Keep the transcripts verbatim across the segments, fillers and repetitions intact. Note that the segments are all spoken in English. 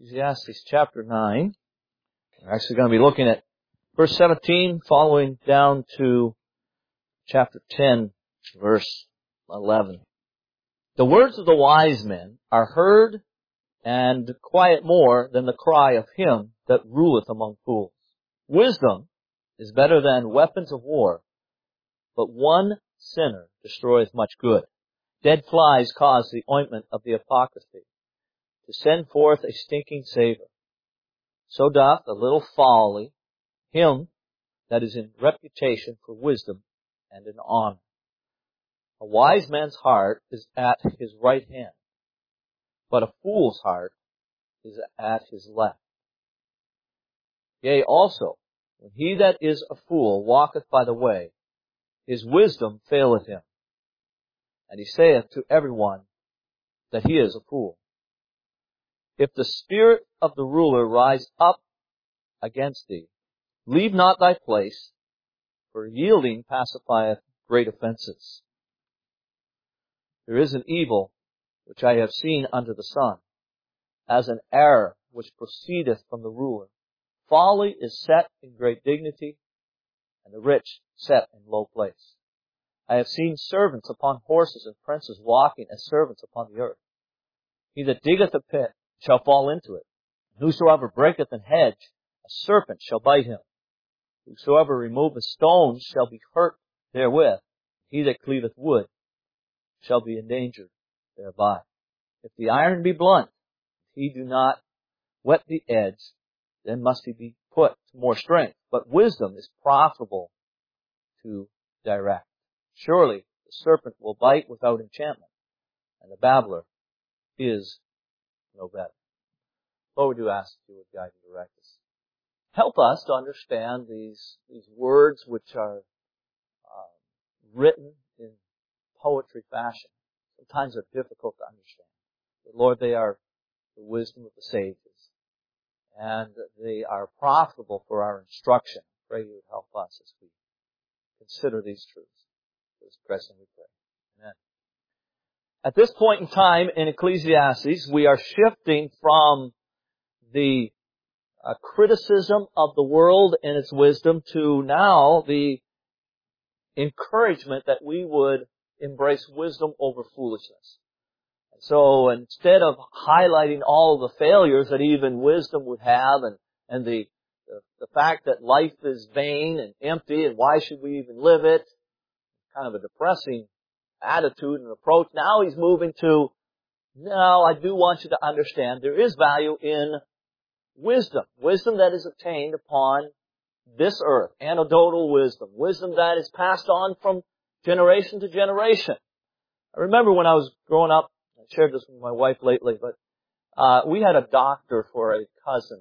Ecclesiastes chapter nine. We're actually going to be looking at verse seventeen, following down to chapter ten, verse eleven. The words of the wise men are heard and quiet more than the cry of him that ruleth among fools. Wisdom is better than weapons of war, but one sinner destroyeth much good. Dead flies cause the ointment of the hypocrisy to send forth a stinking savour. So doth a little folly him that is in reputation for wisdom and in honor. A wise man's heart is at his right hand, but a fool's heart is at his left. Yea, also, when he that is a fool walketh by the way, his wisdom faileth him. And he saith to every one that he is a fool. If the spirit of the ruler rise up against thee, leave not thy place, for yielding pacifieth great offenses. There is an evil which I have seen under the sun, as an error which proceedeth from the ruler. Folly is set in great dignity, and the rich set in low place. I have seen servants upon horses and princes walking as servants upon the earth. He that diggeth a pit shall fall into it. Whosoever breaketh an hedge, a serpent shall bite him. Whosoever removeth stones shall be hurt therewith. He that cleaveth wood shall be endangered thereby. If the iron be blunt, if he do not whet the edge, then must he be put to more strength. But wisdom is profitable to direct. Surely the serpent will bite without enchantment, and the babbler is no better. Lord, we do ask that you would guide and direct us. Help us to understand these, these words which are uh, written in poetry fashion. Sometimes they're difficult to understand. But Lord, they are the wisdom of the sages. And they are profitable for our instruction. I pray you would help us as we consider these truths. For this present we pray. Amen. At this point in time in Ecclesiastes, we are shifting from the uh, criticism of the world and its wisdom to now the encouragement that we would embrace wisdom over foolishness. So instead of highlighting all of the failures that even wisdom would have and, and the, the, the fact that life is vain and empty and why should we even live it, kind of a depressing attitude and approach, now he's moving to, no, I do want you to understand there is value in wisdom. Wisdom that is obtained upon this earth. Anecdotal wisdom. Wisdom that is passed on from generation to generation. I remember when I was growing up, I shared this with my wife lately, but uh, we had a doctor for a cousin.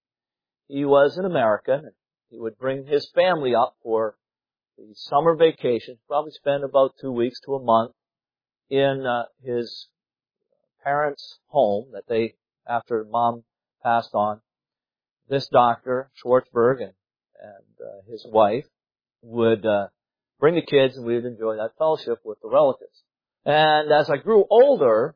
He was an American, and he would bring his family up for the summer vacation, probably spend about two weeks to a month in uh, his parents' home that they, after mom passed on. This doctor, Schwartzberg, and, and uh, his wife would uh, bring the kids, and we would enjoy that fellowship with the relatives. And as I grew older,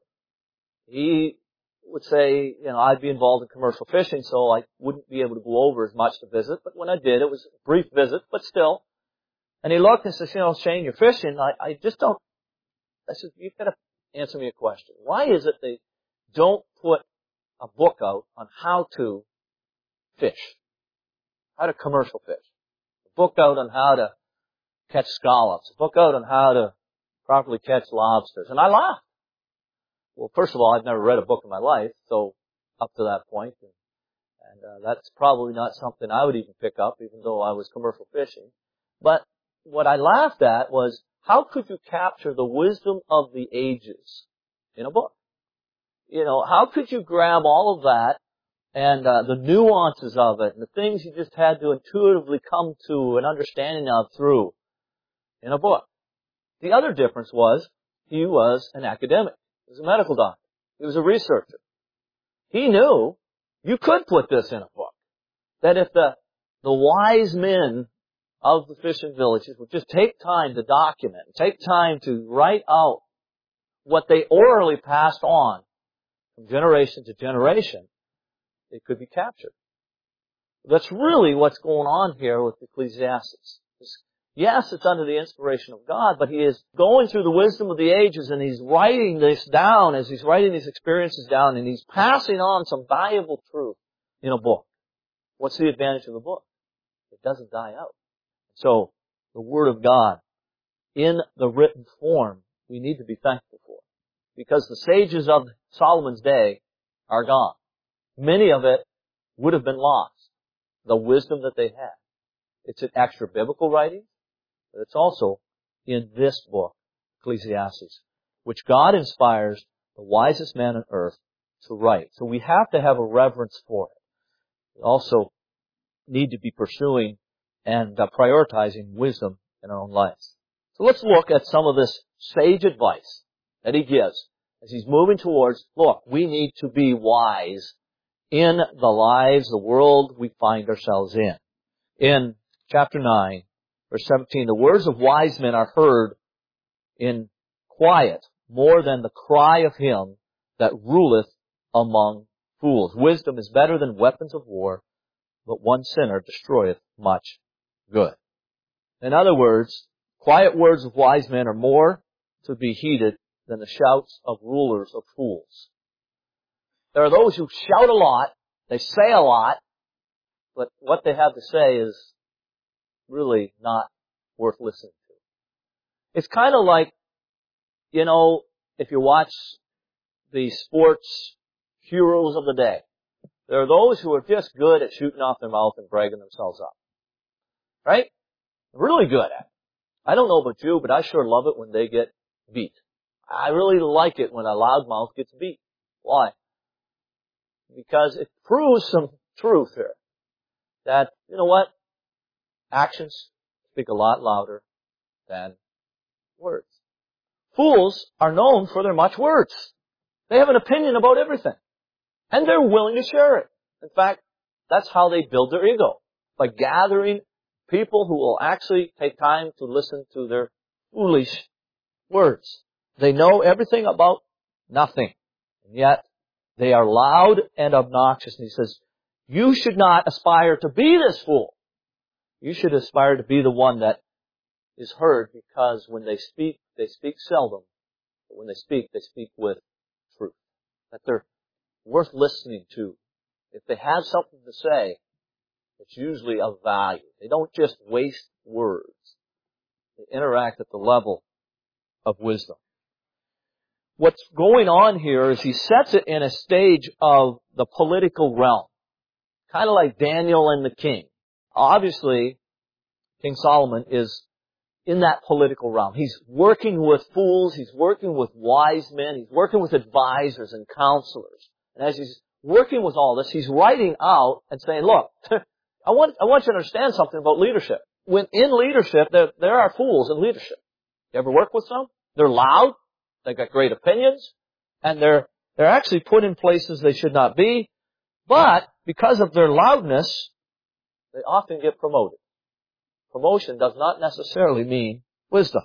he would say, you know, I'd be involved in commercial fishing, so I wouldn't be able to go over as much to visit. But when I did, it was a brief visit, but still. And he looked and says, you know, Shane, you're fishing. I, I just don't, I said, you've got to answer me a question. Why is it they don't put a book out on how to fish? How to commercial fish? A book out on how to catch scallops. A book out on how to properly catch lobsters. And I laughed. Well, first of all, I've never read a book in my life, so up to that point, and, and uh, that's probably not something I would even pick up, even though I was commercial fishing. But what I laughed at was, how could you capture the wisdom of the ages in a book? You know, how could you grab all of that and uh, the nuances of it and the things you just had to intuitively come to an understanding of through in a book? The other difference was he was an academic. He was a medical doctor. He was a researcher. He knew you could put this in a book. That if the, the wise men of the fishing villages would just take time to document, take time to write out what they orally passed on from generation to generation, it could be captured. That's really what's going on here with Ecclesiastes. Yes, it's under the inspiration of God, but he is going through the wisdom of the ages and he's writing this down as he's writing these experiences down and he's passing on some valuable truth in a book. What's the advantage of the book? It doesn't die out. So, the Word of God, in the written form, we need to be thankful for. Because the sages of Solomon's day are gone. Many of it would have been lost. The wisdom that they had. It's an extra biblical writing, but it's also in this book, Ecclesiastes, which God inspires the wisest man on earth to write. So we have to have a reverence for it. We also need to be pursuing and uh, prioritizing wisdom in our own lives. So let's look at some of this sage advice that he gives as he's moving towards, look, we need to be wise in the lives, the world we find ourselves in. In chapter nine, verse seventeen, the words of wise men are heard in quiet more than the cry of him that ruleth among fools. Wisdom is better than weapons of war, but one sinner destroyeth much good. In other words, quiet words of wise men are more to be heeded than the shouts of rulers of fools. There are those who shout a lot, they say a lot, but what they have to say is really not worth listening to. It's kind of like, you know, if you watch the sports heroes of the day, there are those who are just good at shooting off their mouth and bragging themselves up. Right? Really good at it. I don't know about you, but I sure love it when they get beat. I really like it when a loudmouth gets beat. Why? Because it proves some truth here. That, you know what? Actions speak a lot louder than words. Fools are known for their much words. They have an opinion about everything. And they're willing to share it. In fact, that's how they build their ego. By gathering people who will actually take time to listen to their foolish words. They know everything about nothing. And yet, they are loud and obnoxious. And he says, you should not aspire to be this fool. You should aspire to be the one that is heard because when they speak, they speak seldom. But when they speak, they speak with truth. That they're worth listening to. If they have something to say, it's usually of value. They don't just waste words. They interact at the level of wisdom. What's going on here is he sets it in a stage of the political realm. Kind of like Daniel and the king. Obviously, King Solomon is in that political realm. He's working with fools. He's working with wise men. He's working with advisors and counselors. And as he's working with all this, he's writing out and saying, look, I want, I want you to understand something about leadership. When in leadership, there, there are fools in leadership. You ever work with some? They're loud. They've got great opinions. And they're, they're actually put in places they should not be. But because of their loudness, they often get promoted. Promotion does not necessarily mean wisdom.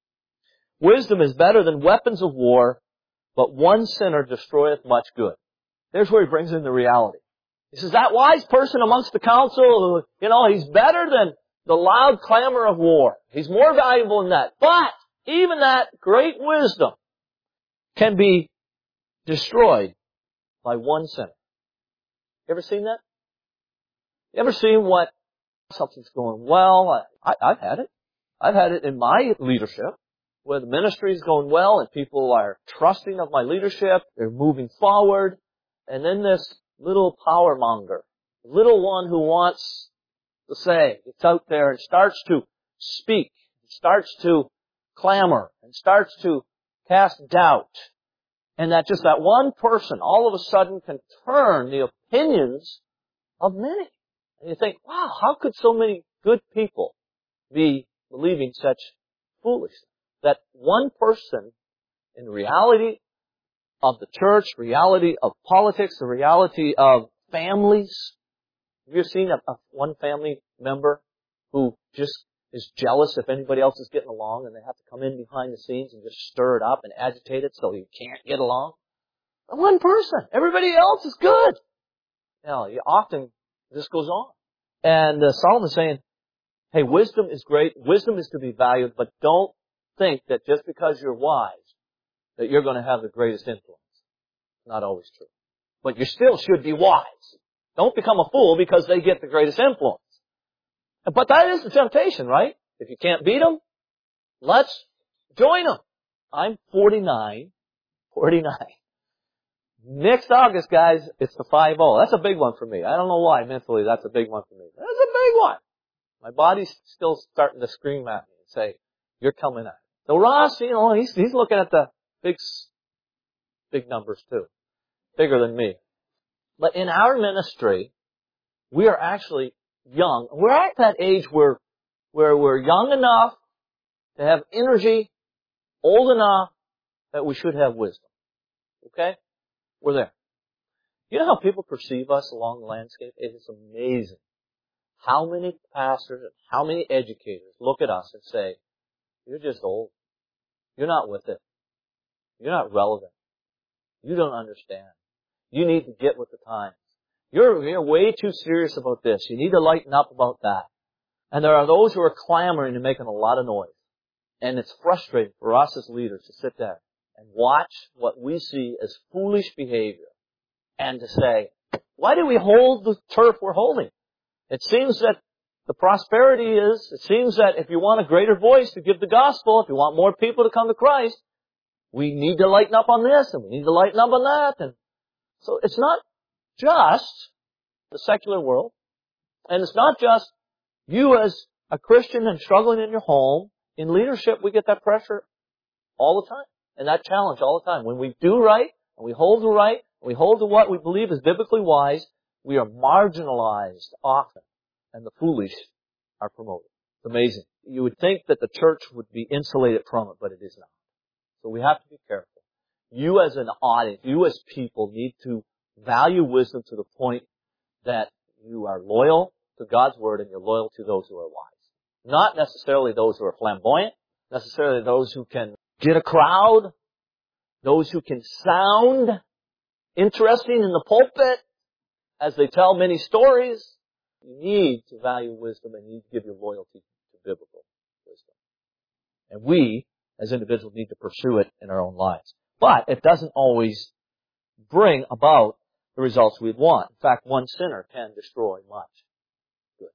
Wisdom is better than weapons of war, but one sinner destroyeth much good. There's where he brings in the reality. He says, that wise person amongst the council, you know, he's better than the loud clamor of war. He's more valuable than that. But even that great wisdom can be destroyed by one sinner. You ever seen that? You ever seen what something's going well? I, I've had it. I've had it in my leadership where the ministry is going well and people are trusting of my leadership. They're moving forward. And then this little power monger, the little one who wants to say, gets out there and starts to speak, starts to clamor, and starts to cast doubt. And that just that one person all of a sudden can turn the opinions of many. And you think, wow, how could so many good people be believing such foolishness? That one person, in reality of the church, reality of politics, the reality of families. Have you seen a, a one family member who just is jealous if anybody else is getting along and they have to come in behind the scenes and just stir it up and agitate it so you can't get along? One person. Everybody else is good. You know, you often, this goes on. And uh, Solomon's saying, hey, wisdom is great. Wisdom is to be valued, but don't think that just because you're wise, that you're going to have the greatest influence. Not always true. But you still should be wise. Don't become a fool because they get the greatest influence. But that is the temptation, right? If you can't beat them, let's join them. I'm forty-nine. forty-nine. Next August, guys, it's the five oh. That's a big one for me. I don't know why mentally that's a big one for me. That's a big one. My body's still starting to scream at me and say, you're coming at it. So Ross, you know, he's, he's looking at the big, big numbers too. Bigger than me. But in our ministry, we are actually young. We're at that age where, where we're young enough to have energy, old enough that we should have wisdom. Okay? We're there. You know how people perceive us along the landscape? It is amazing how many pastors and how many educators look at us and say, you're just old. You're not with it. You're not relevant. You don't understand. You need to get with the times. You're, you're way too serious about this. You need to lighten up about that. And there are those who are clamoring and making a lot of noise. And it's frustrating for us as leaders to sit there and watch what we see as foolish behavior and to say, why do we hold the turf we're holding? It seems that the prosperity is, it seems that if you want a greater voice to give the gospel, if you want more people to come to Christ, we need to lighten up on this and we need to lighten up on that. And so it's not just the secular world, and it's not just you as a Christian and struggling in your home. In leadership, we get that pressure all the time and that challenge all the time. When we do right and we hold the right and we hold to what we believe is biblically wise, we are marginalized often and the foolish are promoted. It's amazing. You would think that the church would be insulated from it, but it is not. So we have to be careful. You as an audience, you as people need to value wisdom to the point that you are loyal to God's Word and you're loyal to those who are wise. Not necessarily those who are flamboyant, necessarily those who can get a crowd, those who can sound interesting in the pulpit as they tell many stories. You need to value wisdom and you need to give your loyalty to biblical wisdom. And we, as individuals, need to pursue it in our own lives. But it doesn't always bring about the results we'd want. In fact, one sinner can destroy much good.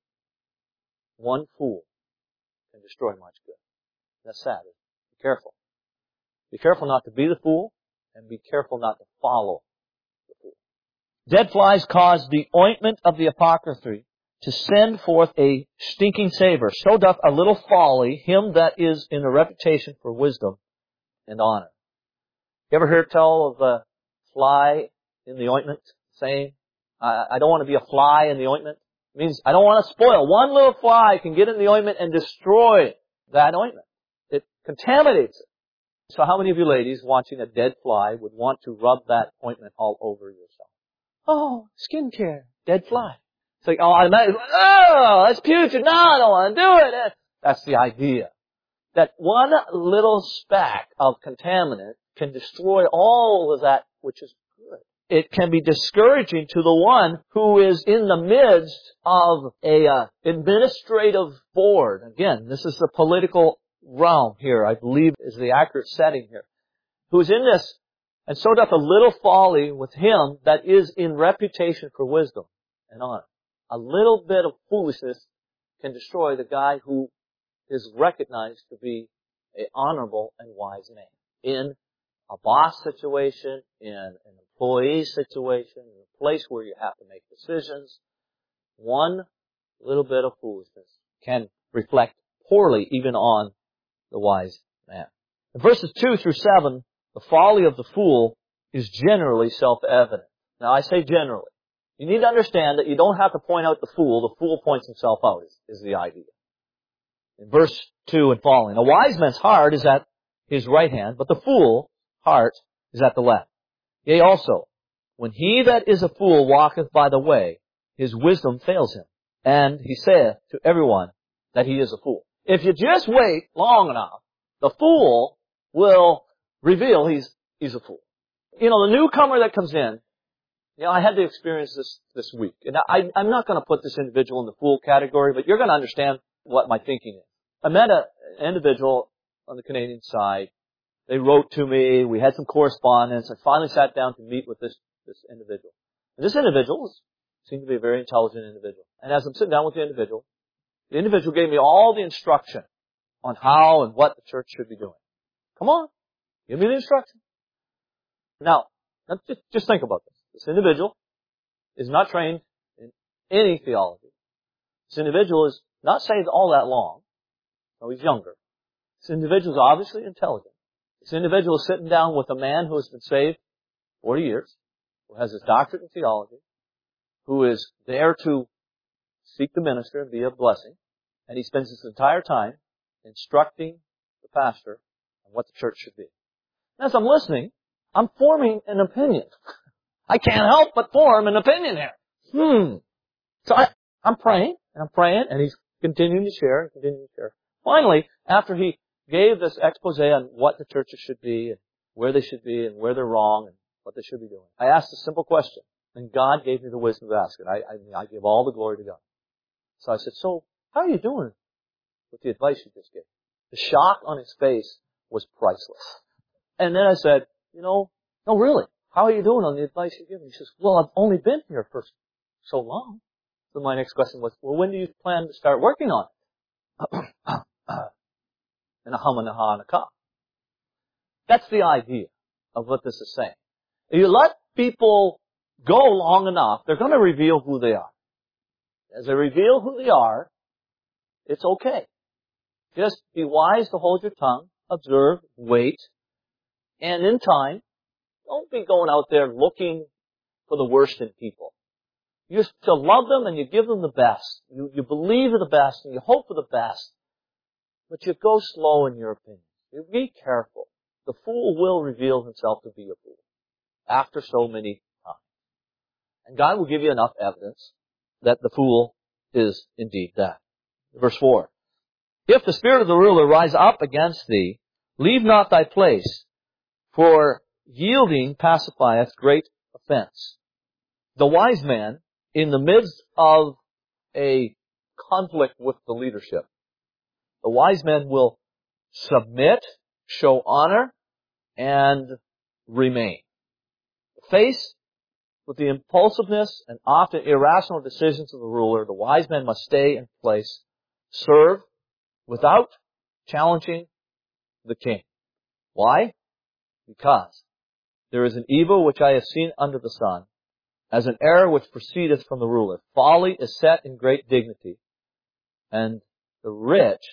One fool can destroy much good. That's sad. Be careful. Be careful not to be the fool, and be careful not to follow the fool. Dead flies cause the ointment of the apothecary to send forth a stinking savor. So doth a little folly him that is in a reputation for wisdom and honor. You ever hear tell of a fly in the ointment saying, I, I don't want to be a fly in the ointment? It means I don't want to spoil. One little fly can get in the ointment and destroy that ointment. It contaminates it. So how many of you ladies watching a dead fly would want to rub that ointment all over yourself? Oh, skincare, dead fly. It's like, oh, oh, that's putrid. No, I don't want to do it. That's the idea. That one little speck of contaminant can destroy all of that which is good. It can be discouraging to the one who is in the midst of a uh, administrative board. Again, this is the political realm here, I believe is the accurate setting here. Who is in this, and so doth a little folly with him that is in reputation for wisdom and honor. A little bit of foolishness can destroy the guy who is recognized to be an honorable and wise man. In a boss situation, in an employee situation, in a place where you have to make decisions, one little bit of foolishness can reflect poorly even on the wise man. In verses two through seven, the folly of the fool is generally self-evident. Now I say generally. You need to understand that you don't have to point out the fool. The fool points himself out, is, is the idea. In verse two and following, a wise man's heart is at his right hand, but the fool's heart is at the left. Yea, also, when he that is a fool walketh by the way, his wisdom fails him, and he saith to everyone that he is a fool. If you just wait long enough, the fool will reveal he's he's a fool. You know, the newcomer that comes in, You know, I had to experience this this week. And I, I'm not going to put this individual in the fool category, but you're going to understand what my thinking is. I met a, an individual on the Canadian side. They wrote to me. We had some correspondence. I finally sat down to meet with this, this individual. And this individual was, seemed to be a very intelligent individual. And as I'm sitting down with the individual, the individual gave me all the instruction on how and what the church should be doing. Come on. Give me the instruction. Now, just, just think about this. This individual is not trained in any theology. This individual is not saved all that long. So he's younger. This individual is obviously intelligent. This individual is sitting down with a man who has been saved forty years, who has his doctorate in theology, who is there to seek the minister and be a blessing, and he spends his entire time instructing the pastor on what the church should be. And as I'm listening, I'm forming an opinion. I can't help but form an opinion here. Hmm. So I, I'm praying, and I'm praying, and he's continuing to share and continuing to share. Finally, after he gave this expose on what the churches should be, and where they should be, and where they're wrong, and what they should be doing, I asked a simple question, and God gave me the wisdom to ask it. I, I, I give all the glory to God. So I said, so, how are you doing with the advice you just gave? The shock on his face was priceless. And then I said, you know, no, really, how are you doing on the advice you give? He says, well, I've only been here for so long. So my next question was, well, when do you plan to start working on it? And a hum and a ha and a ka. That's the idea of what this is saying. If you let people go long enough, they're going to reveal who they are. As they reveal who they are, it's okay. Just be wise to hold your tongue, observe, wait, and in time, don't be going out there looking for the worst in people. You just to love them and you give them the best. You, you believe in the best and you hope for the best. But you go slow in your opinion. You be careful. The fool will reveal himself to be a fool after so many times. And God will give you enough evidence that the fool is indeed that. Verse four. If the spirit of the ruler rise up against thee, leave not thy place, for yielding pacifieth great offense. The wise man, in the midst of a conflict with the leadership, the wise man will submit, show honor, and remain. Faced with the impulsiveness and often irrational decisions of the ruler, the wise man must stay in place, serve without challenging the king. Why? Because there is an evil which I have seen under the sun, as an error which proceedeth from the ruler. Folly is set in great dignity, and the rich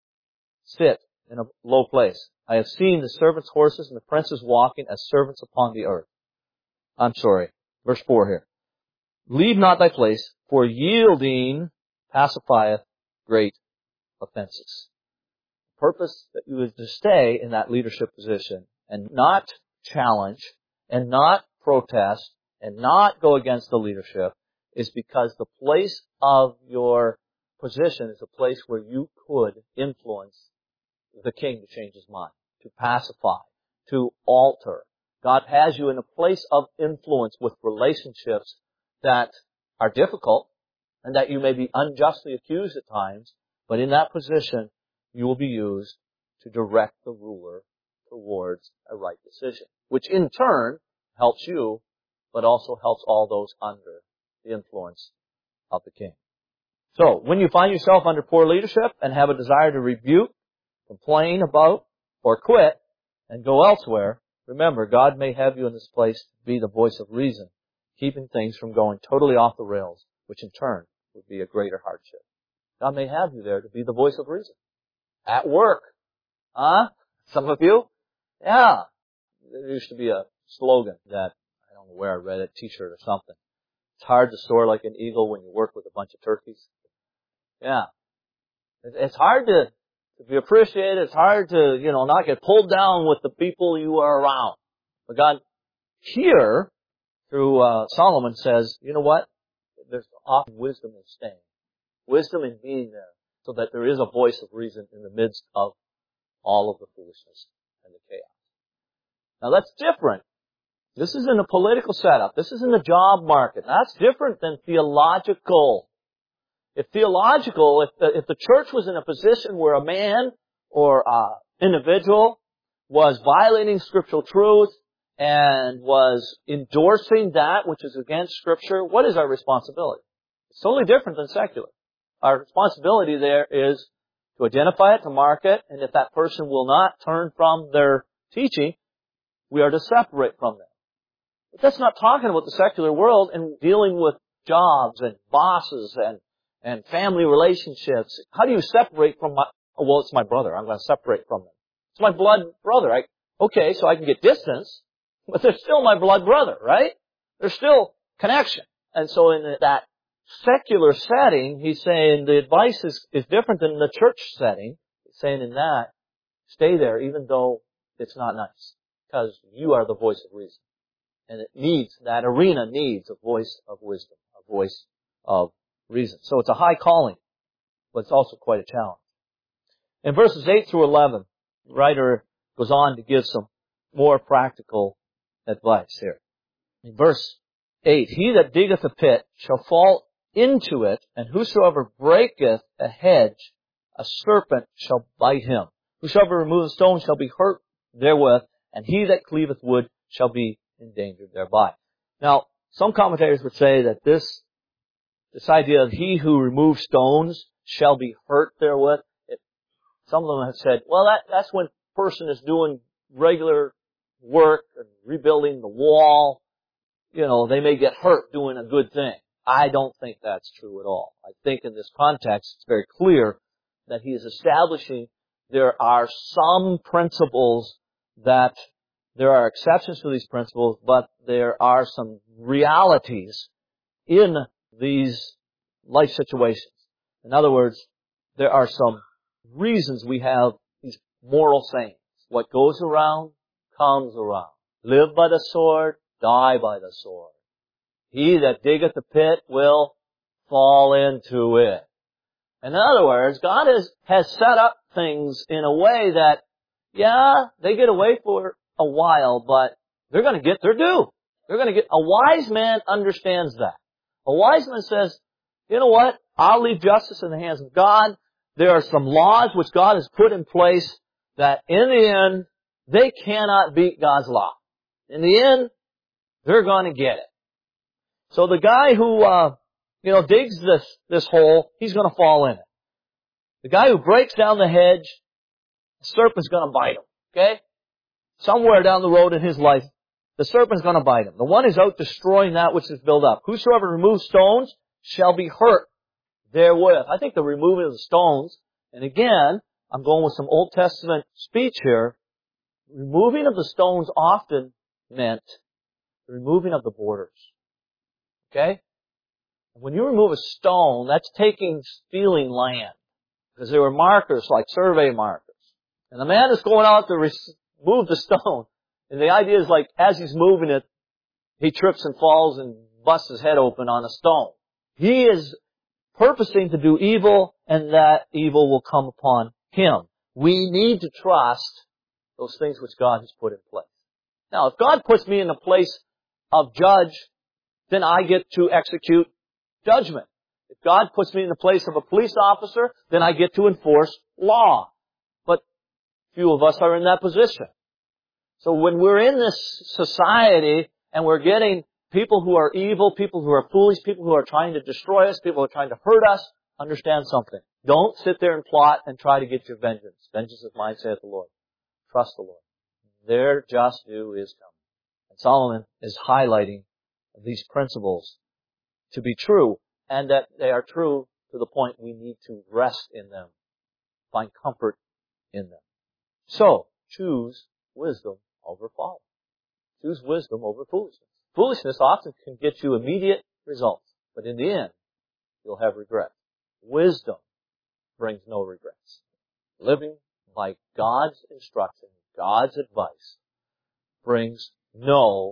sit in a low place. I have seen the servants' horses and the princes walking as servants upon the earth. I'm sorry. Verse four here. Leave not thy place, for yielding pacifieth great offenses. The purpose that you is to stay in that leadership position and not challenge and not protest and not go against the leadership is because the place of your position is a place where you could influence the king to change his mind, to pacify, to alter. God has you in a place of influence with relationships that are difficult and that you may be unjustly accused at times, but in that position you will be used to direct the ruler towards a right decision, which in turn helps you, but also helps all those under the influence of the king. So, when you find yourself under poor leadership and have a desire to rebuke, complain about, or quit, and go elsewhere, remember, God may have you in this place to be the voice of reason, keeping things from going totally off the rails, which in turn would be a greater hardship. God may have you there to be the voice of reason. At work. Huh? Some of you? Yeah. There used to be a slogan that, I don't know where I read it, t-shirt or something. It's hard to soar like an eagle when you work with a bunch of turkeys. Yeah. It's hard to, to be appreciated. It's hard to, you know, not get pulled down with the people you are around. But God here, through uh, Solomon, says, you know what? There's often wisdom in staying. Wisdom in being there, so that there is a voice of reason in the midst of all of the foolishness and the chaos. Now that's different This isn't a political setup. This isn't a job market. That's different than theological. If theological, if the, if the church was in a position where a man or an individual was violating scriptural truth and was endorsing that which is against Scripture, what is our responsibility? It's totally different than secular. Our responsibility there is to identify it, to mark it, and if that person will not turn from their teaching, we are to separate from them. But that's not talking about the secular world and dealing with jobs and bosses and, and family relationships. How do you separate from my, oh, well, it's my brother. I'm going to separate from them. It's my blood brother. I, okay, so I can get distance, but they're still my blood brother, right? There's still connection. And so in that secular setting, he's saying the advice is, is different than the church setting. He's saying in that, stay there even though it's not nice, because you are the voice of reason. And it needs, that arena needs a voice of wisdom, a voice of reason. So it's a high calling, but it's also quite a challenge. In verses eight through eleven, the writer goes on to give some more practical advice here. In verse eight, he that diggeth a pit shall fall into it, and whosoever breaketh a hedge, a serpent shall bite him. Whosoever removeth a stone shall be hurt therewith, and he that cleaveth wood shall be endangered thereby. Now, some commentators would say that this, this idea of he who removes stones shall be hurt therewith, it, some of them have said, well, that, that's when a person is doing regular work and rebuilding the wall. You know, they may get hurt doing a good thing. I don't think that's true at all. I think in this context, it's very clear that he is establishing there are some principles that there are exceptions to these principles, but there are some realities in these life situations. In other words, there are some reasons we have these moral sayings. What goes around, comes around. Live by the sword, die by the sword. He that diggeth the pit will fall into it. In other words, God has, has set up things in a way that, yeah, they get away for a while, but they're going to get their due. They're going to get, a wise man understands that. A wise man says, you know what? I'll leave justice in the hands of God. There are some laws which God has put in place that in the end, they cannot beat God's law. In the end, they're going to get it. So the guy who, uh, you know, digs this, this hole, he's going to fall in it. The guy who breaks down the hedge, the serpent's going to bite him. Okay? Somewhere down the road in his life, the serpent's going to bite him. The one who's out destroying that which is built up. Whosoever removes stones shall be hurt therewith. I think the removing of the stones, and again, I'm going with some Old Testament speech here, removing of the stones often meant the removing of the borders. Okay? When you remove a stone, that's taking, stealing land. Because there were markers, like survey markers. And the man is going out to remove the stone. And the idea is like, as he's moving it, he trips and falls and busts his head open on a stone. He is purposing to do evil, and that evil will come upon him. We need to trust those things which God has put in place. Now, if God puts me in a place of judge, then I get to execute judgment. If God puts me in the place of a police officer, then I get to enforce law. But few of us are in that position. So when we're in this society and we're getting people who are evil, people who are foolish, people who are trying to destroy us, people who are trying to hurt us, understand something. Don't sit there and plot and try to get your vengeance. Vengeance is mine, saith the Lord. Trust the Lord. Their just due is coming. And Solomon is highlighting these principles to be true, and that they are true to the point we need to rest in them, find comfort in them. So, choose wisdom over folly. Choose wisdom over foolishness. Foolishness often can get you immediate results, but in the end, you'll have regret. Wisdom brings no regrets. Living by God's instruction, God's advice, brings no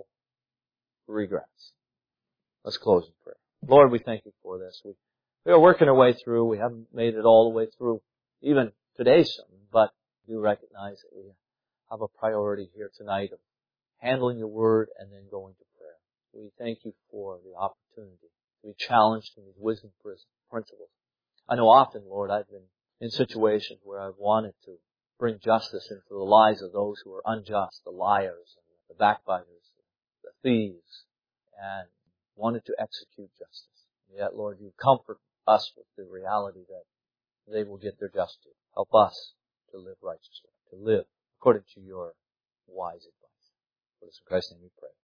regrets. Let's close in prayer. Lord, we thank you for this. We, we are working our way through. We haven't made it all the way through, even today's sermon, but we recognize that we have a priority here tonight of handling your word, and then going to prayer. We thank you for the opportunity to be challenged in these wisdom principles. I know often, Lord, I've been in situations where I've wanted to bring justice into the lives of those who are unjust, the liars, the backbiters, the thieves, and wanted to execute justice. And yet, Lord, you comfort us with the reality that they will get their justice. Help us to live righteously, to live according to your wise advice. For this in Christ's name we pray.